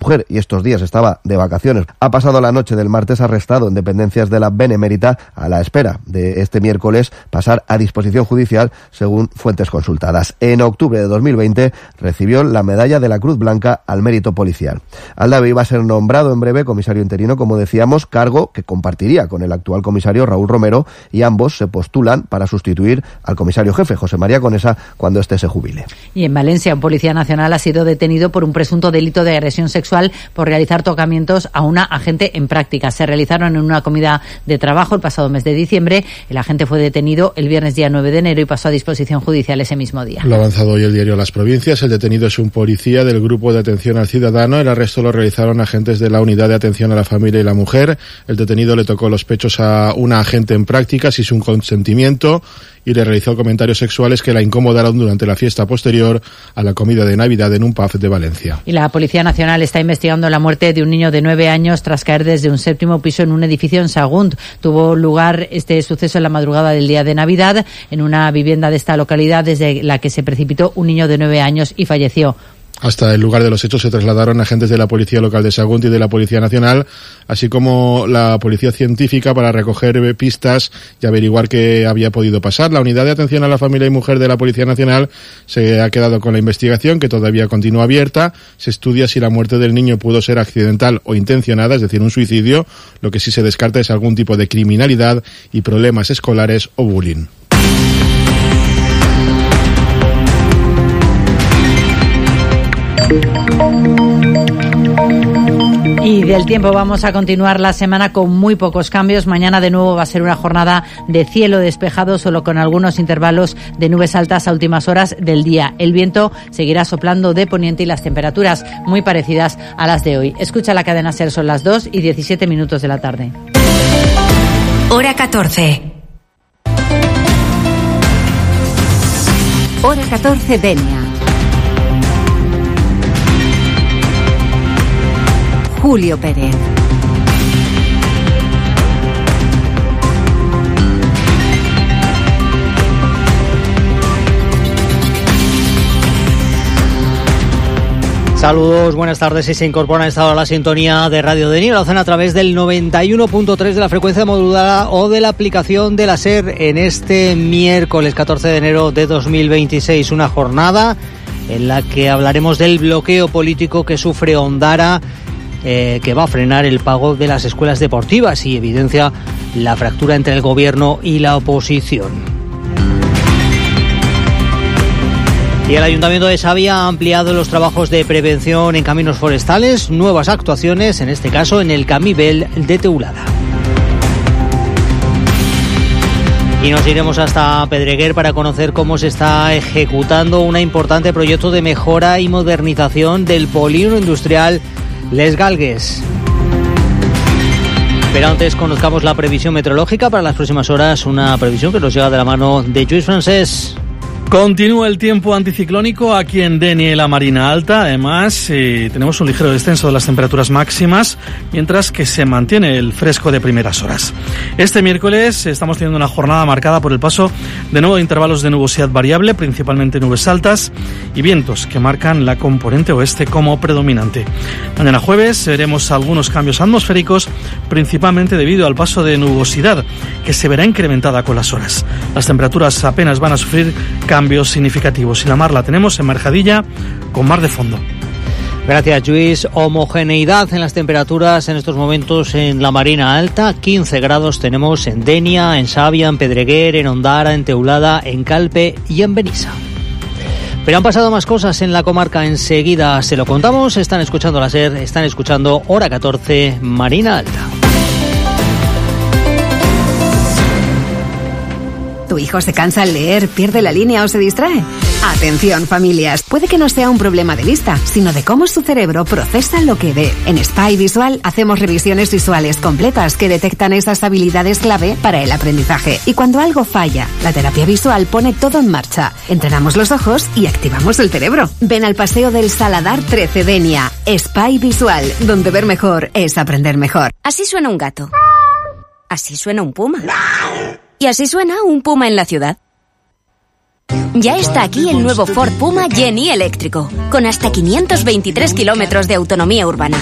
mujer y estos días estaba de vacaciones. Ha pasado la noche del martes arrestado en dependencias de la Benemérita a la espera de este miércoles pasar a disposición judicial, según fuentes consultadas. En octubre de 2020 recibió la medalla de la Cruz Blanca al mérito policial. Aldave iba a ser nombrado en breve comisario interino, como decíamos, cargo que compartiría con el actual comisario Raúl Romero, y ambos se postulan para sustituir al comisario jefe, José María Conesa, cuando éste se jubile. Y en Valencia, un policía nacional ha sido detenido por un presunto delito de agresión sexual por realizar tocamientos a una agente en práctica. Se realizaron en una comida de trabajo el pasado mes de diciembre. El agente fue detenido el viernes día 9 de enero y pasó a disposición judicial ese mismo día. Lo ha avanzado hoy el diario Las Provincias. El detenido es un policía del Grupo de Atención al Ciudadano. El arresto lo realizaron agentes de la Unidad de Atención a la Familia y la Mujer. El detenido le tocó los pechos a una agente en práctica sin su consentimiento y le realizó comentarios sexuales que la incomodaron durante la fiesta posterior a la comida de Navidad en un pub de Valencia. Y la Policía Nacional está investigando la muerte de un niño de 9 años tras caer desde un 7º piso en un edificio en Sagunt. Tuvo lugar este suceso en la madrugada del día de Navidad en una vivienda de esta localidad, desde la que se precipitó un niño de 9 años y falleció. Hasta el lugar de los hechos se trasladaron agentes de la Policía Local de Sagunt y de la Policía Nacional, así como la Policía Científica, para recoger pistas y averiguar qué había podido pasar. La Unidad de Atención a la Familia y Mujer de la Policía Nacional se ha quedado con la investigación, que todavía continúa abierta. Se estudia si la muerte del niño pudo ser accidental o intencionada, es decir, un suicidio. Lo que sí se descarta es algún tipo de criminalidad y problemas escolares o bullying. Y del tiempo vamos a continuar la semana con muy pocos cambios. Mañana de nuevo va a ser una jornada de cielo despejado, solo con algunos intervalos de nubes altas a últimas horas del día. El viento seguirá soplando de poniente y las temperaturas muy parecidas a las de hoy. Escucha la cadena SER, son las 2:17 de la tarde. Hora 14. Hora 14, Denia. Julio Pérez. Saludos, buenas tardes. Si se incorporan a esta hora a la sintonía de Radio Denia, lo hacen a través del 91.3 de la frecuencia modulada o de la aplicación de la SER en este miércoles 14 de enero de 2026. Una jornada en la que hablaremos del bloqueo político que sufre Ondara, que va a frenar el pago de las escuelas deportivas y evidencia la fractura entre el gobierno y la oposición. Y el Ayuntamiento de Xàbia ha ampliado los trabajos de prevención en caminos forestales, nuevas actuaciones, en este caso en el Camí Vell de Teulada. Y nos iremos hasta Pedreguer para conocer cómo se está ejecutando un importante proyecto de mejora y modernización del polígono industrial Les Galgues. Pero antes conozcamos la previsión meteorológica para las próximas horas, una previsión que nos llega de la mano de Lluís Francés. Continúa el tiempo anticiclónico aquí en Denia y la Marina Alta. Además, tenemos un ligero descenso de las temperaturas máximas, mientras que se mantiene el fresco de primeras horas. Este miércoles estamos teniendo una jornada marcada por el paso de nuevo de intervalos de nubosidad variable, principalmente nubes altas, y vientos que marcan la componente oeste como predominante. Mañana jueves veremos algunos cambios atmosféricos, principalmente debido al paso de nubosidad, que se verá incrementada con las horas. Las temperaturas apenas van a sufrir cambios significativos y la mar la tenemos en marjadilla con mar de fondo. Gracias, Lluís. Homogeneidad en las temperaturas en estos momentos en la Marina Alta. 15 grados tenemos en Denia, en Xàbia, en Pedreguer, en Ondara, en Teulada, en Calpe y en Benissa. Pero han pasado más cosas en la comarca, enseguida se lo contamos. Están escuchando la SER, están escuchando Hora 14, Marina Alta. ¿Tu hijo se cansa al leer, pierde la línea o se distrae? Atención, familias. Puede que no sea un problema de vista, sino de cómo su cerebro procesa lo que ve. En Spy Visual hacemos revisiones visuales completas que detectan esas habilidades clave para el aprendizaje. Y cuando algo falla, la terapia visual pone todo en marcha. Entrenamos los ojos y activamos el cerebro. Ven al Paseo del Saladar 13, Denia. Spy Visual, donde ver mejor es aprender mejor. Así suena un gato. Así suena un puma. Y así suena un Puma en la ciudad. Ya está aquí el nuevo Ford Puma Genie eléctrico, con hasta 523 kilómetros de autonomía urbana.